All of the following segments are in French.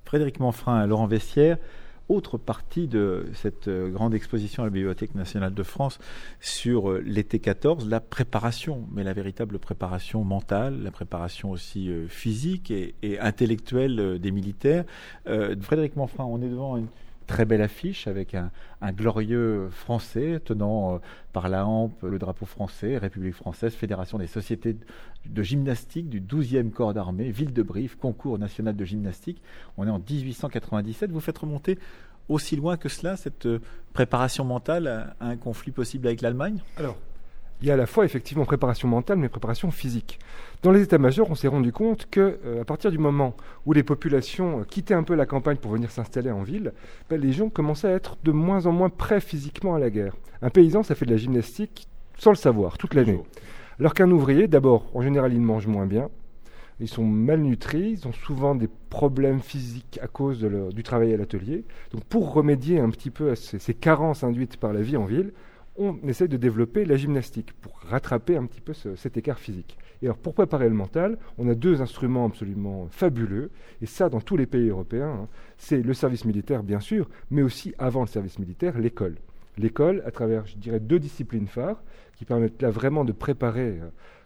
Frédéric Manfrin, Laurent Vessière, autre partie de cette grande exposition à la Bibliothèque nationale de France sur l'été 14, la préparation, mais la véritable préparation mentale, la préparation aussi physique et intellectuelle des militaires. Frédéric Manfrin, on est devant une très belle affiche avec un glorieux français tenant par la hampe le drapeau français, République française, Fédération des sociétés de gymnastique du 12e corps d'armée, Ville de Brive, concours national de gymnastique. On est en 1897. Vous faites remonter aussi loin que cela cette préparation mentale à un conflit possible avec l'Allemagne ? Alors, il y a à la fois effectivement préparation mentale, mais préparation physique. Dans les états-majors, on s'est rendu compte qu'à partir du moment où les populations quittaient un peu la campagne pour venir s'installer en ville, les gens commençaient à être de moins en moins prêts physiquement à la guerre. Un paysan, ça fait de la gymnastique sans le savoir, toute l'année. Alors qu'un ouvrier, d'abord, en général, il mange moins bien, ils sont malnutris, ils ont souvent des problèmes physiques à cause du travail à l'atelier. Donc pour remédier un petit peu à ces carences induites par la vie en ville, on essaie de développer la gymnastique pour rattraper un petit peu cet écart physique. Et alors pour préparer le mental, on a deux instruments absolument fabuleux, et ça dans tous les pays européens, c'est le service militaire bien sûr, mais aussi avant le service militaire, l'école. L'école, à travers, je dirais, deux disciplines phares, qui permettent là vraiment de préparer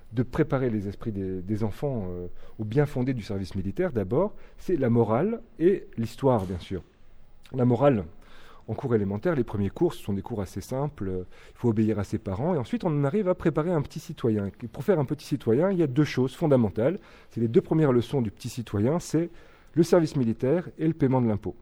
les esprits des enfants au bien fondé du service militaire. D'abord, c'est la morale et l'histoire, bien sûr. La morale, en cours élémentaire, les premiers cours, ce sont des cours assez simples, il faut obéir à ses parents, et ensuite on arrive à préparer un petit citoyen. Et pour faire un petit citoyen, il y a deux choses fondamentales. C'est les deux premières leçons du petit citoyen, c'est le service militaire et le paiement de l'impôt.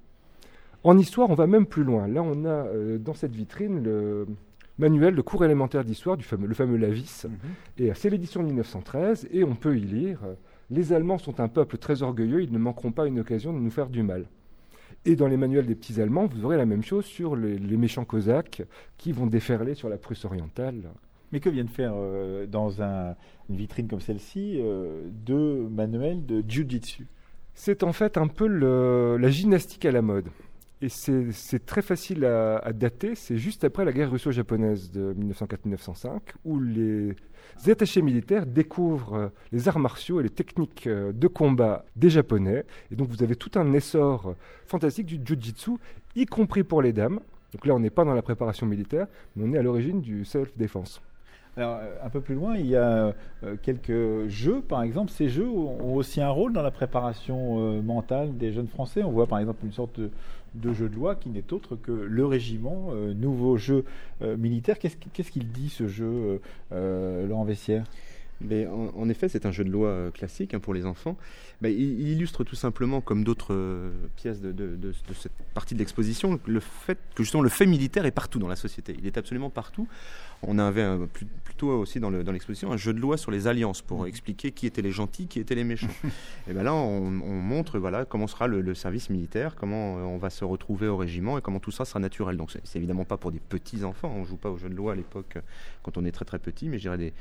En histoire, on va même plus loin. Là, on a dans cette vitrine le manuel de cours élémentaire d'histoire, le fameux Lavis. Et c'est l'édition de 1913, et on peut y lire « Les Allemands sont un peuple très orgueilleux, ils ne manqueront pas une occasion de nous faire du mal ». Et dans les manuels des petits Allemands, vous aurez la même chose sur les méchants Cosaques qui vont déferler sur la Prusse orientale. Mais que viennent faire dans une vitrine comme celle-ci deux manuels de jiu-jitsu ? C'est en fait un peu la gymnastique à la mode. Et c'est très facile à dater, c'est juste après la guerre russo-japonaise de 1904-1905, où les attachés militaires découvrent les arts martiaux et les techniques de combat des Japonais. Et donc vous avez tout un essor fantastique du jiu-jitsu, y compris pour les dames. Donc là, on n'est pas dans la préparation militaire, mais on est à l'origine du self-défense. Alors, un peu plus loin, il y a quelques jeux, par exemple. Ces jeux ont aussi un rôle dans la préparation mentale des jeunes Français. On voit par exemple une sorte de jeu de loi qui n'est autre que le régiment, nouveau jeu militaire. Qu'est-ce qu'il dit, ce jeu, Laurent Vessière ? Mais en effet, c'est un jeu de loi classique pour les enfants. Il illustre tout simplement, comme d'autres pièces de cette partie de l'exposition, le fait que justement le fait militaire est partout dans la société. Il est absolument partout. On avait plutôt aussi dans l'exposition un jeu de loi sur les alliances pour expliquer qui étaient les gentils, qui étaient les méchants. Et là, on montre comment sera le service militaire, comment on va se retrouver au régiment et comment tout ça sera naturel. Donc c'est évidemment pas pour des petits enfants. On joue pas au jeu de loi à l'époque quand on est très très petit, mais je dirais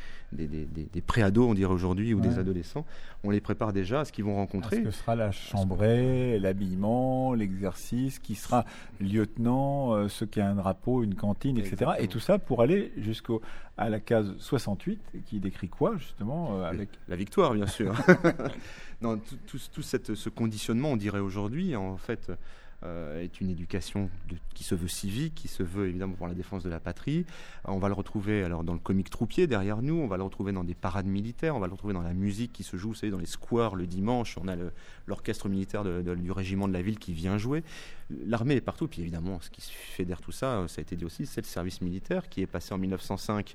des pré-ados, on dirait aujourd'hui, ou des adolescents. On les prépare déjà à ce qu'ils vont rencontrer. Ce que sera la chambrée, l'habillement, l'exercice, qui sera lieutenant, ce qui a un drapeau, une cantine, etc. Exactement. Et tout ça pour aller jusqu'à la case 68, qui décrit quoi, justement avec la victoire, bien sûr. Non, tout ce conditionnement, on dirait aujourd'hui, en fait, est une éducation qui se veut civique, qui se veut évidemment pour la défense de la patrie. On va le retrouver alors dans le comique troupier derrière nous, on va le retrouver dans des parades militaires, on va le retrouver dans la musique qui se joue, vous savez, dans les squares le dimanche, on a l'orchestre militaire du régiment de la ville qui vient jouer. L'armée est partout, puis évidemment ce qui fédère tout ça, ça a été dit aussi, c'est le service militaire qui est passé en 1905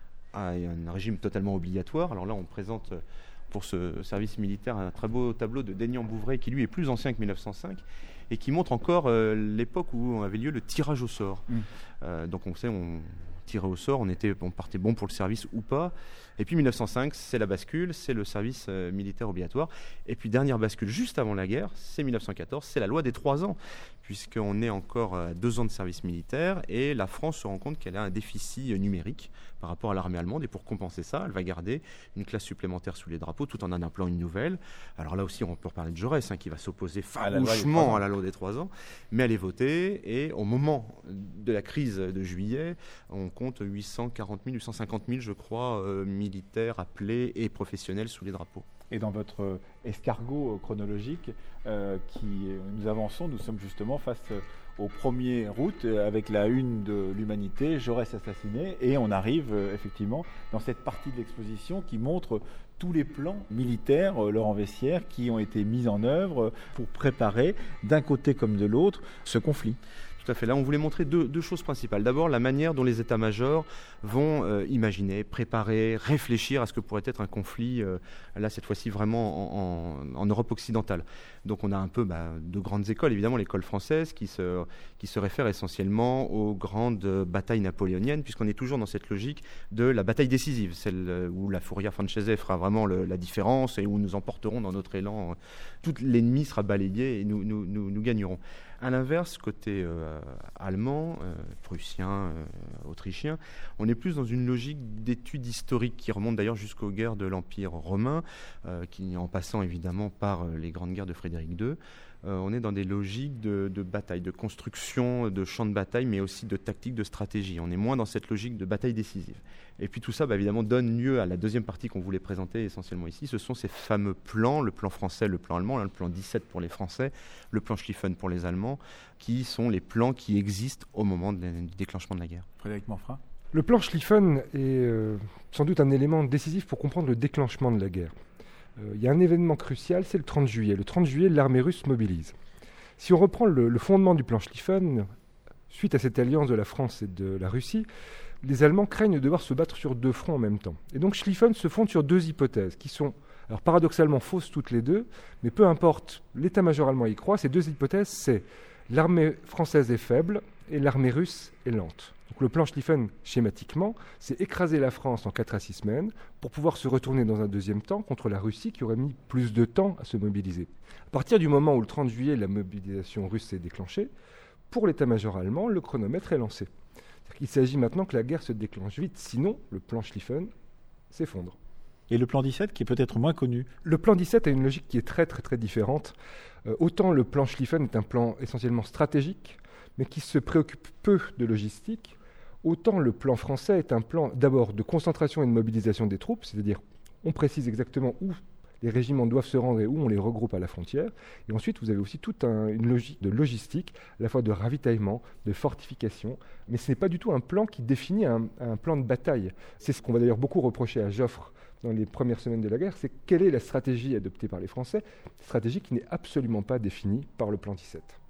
à un régime totalement obligatoire. Alors là on présente pour ce service militaire un très beau tableau de Daignan-Bouvray qui lui est plus ancien que 1905 et qui montre encore l'époque où avait lieu le tirage au sort. Donc on sait, on tirait au sort, on partait bon pour le service ou pas. Et puis 1905, c'est la bascule, c'est le service militaire obligatoire. Et puis dernière bascule juste avant la guerre, c'est 1914, c'est la loi des 3 ans, puisqu'on est encore à 2 ans de service militaire et la France se rend compte qu'elle a un déficit numérique par rapport à l'armée allemande. Et pour compenser ça, elle va garder une classe supplémentaire sous les drapeaux tout en en appelant une nouvelle. Alors là aussi, on peut reparler de Jaurès, qui va s'opposer farouchement à la loi des 3 ans, mais elle est votée et au moment de la crise de juillet, on compte 840 000, 850 000, je crois, militaires appelés et professionnels sous les drapeaux. Et dans votre escargot chronologique nous avançons, nous sommes justement face aux premières routes avec la une de l'Humanité, Jaurès assassiné, et on arrive effectivement dans cette partie de l'exposition qui montre tous les plans militaires, Laurent Veissière, qui ont été mis en œuvre pour préparer, d'un côté comme de l'autre, ce conflit. Tout à fait. Là, on voulait montrer deux choses principales. D'abord, la manière dont les états-majors vont imaginer, préparer, réfléchir à ce que pourrait être un conflit, là, cette fois-ci, vraiment en Europe occidentale. Donc, on a un peu de grandes écoles, évidemment, l'école française, qui se réfère essentiellement aux grandes batailles napoléoniennes, puisqu'on est toujours dans cette logique de la bataille décisive, celle où la Fourière Francese fera vraiment la différence et où nous emporterons dans notre élan. Tout l'ennemi sera balayé et nous gagnerons. À l'inverse, côté allemand, prussien, autrichien, on est plus dans une logique d'études historiques qui remonte d'ailleurs jusqu'aux guerres de l'Empire romain, qui, en passant évidemment par les grandes guerres de Frédéric II, on est dans des logiques de bataille, de construction de champs de bataille, mais aussi de tactique, de stratégie. On est moins dans cette logique de bataille décisive. Et puis tout ça, évidemment, donne lieu à la deuxième partie qu'on voulait présenter essentiellement ici. Ce sont ces fameux plans, le plan français, le plan allemand, le plan 17 pour les Français, le plan Schlieffen pour les Allemands, qui sont les plans qui existent au moment du déclenchement de la guerre. Frédéric Manfrin. Le plan Schlieffen est sans doute un élément décisif pour comprendre le déclenchement de la guerre. Il y a un événement crucial, c'est le 30 juillet. Le 30 juillet, l'armée russe mobilise. Si on reprend le fondement du plan Schlieffen, suite à cette alliance de la France et de la Russie, les Allemands craignent de devoir se battre sur deux fronts en même temps. Et donc Schlieffen se fonde sur deux hypothèses qui sont, alors paradoxalement fausses toutes les deux, mais peu importe, l'état-major allemand y croit. Ces deux hypothèses, c'est l'armée française est faible et l'armée russe est lente. Donc le plan Schlieffen, schématiquement, c'est écraser la France en 4 à 6 semaines pour pouvoir se retourner dans un deuxième temps contre la Russie qui aurait mis plus de temps à se mobiliser. À partir du moment où le 30 juillet, la mobilisation russe s'est déclenchée, pour l'état-major allemand, le chronomètre est lancé. Il s'agit maintenant que la guerre se déclenche vite, sinon le plan Schlieffen s'effondre. Et le plan 17 qui est peut-être moins connu. Le plan 17 a une logique qui est très différente. Autant le plan Schlieffen est un plan essentiellement stratégique, mais qui se préoccupe peu de logistique, autant le plan français est un plan d'abord de concentration et de mobilisation des troupes, c'est-à-dire on précise exactement où les régiments doivent se rendre et où on les regroupe à la frontière. Et ensuite, vous avez aussi toute une logique de logistique, à la fois de ravitaillement, de fortification. Mais ce n'est pas du tout un plan qui définit un plan de bataille. C'est ce qu'on va d'ailleurs beaucoup reprocher à Joffre dans les premières semaines de la guerre, c'est quelle est la stratégie adoptée par les Français, stratégie qui n'est absolument pas définie par le plan 17.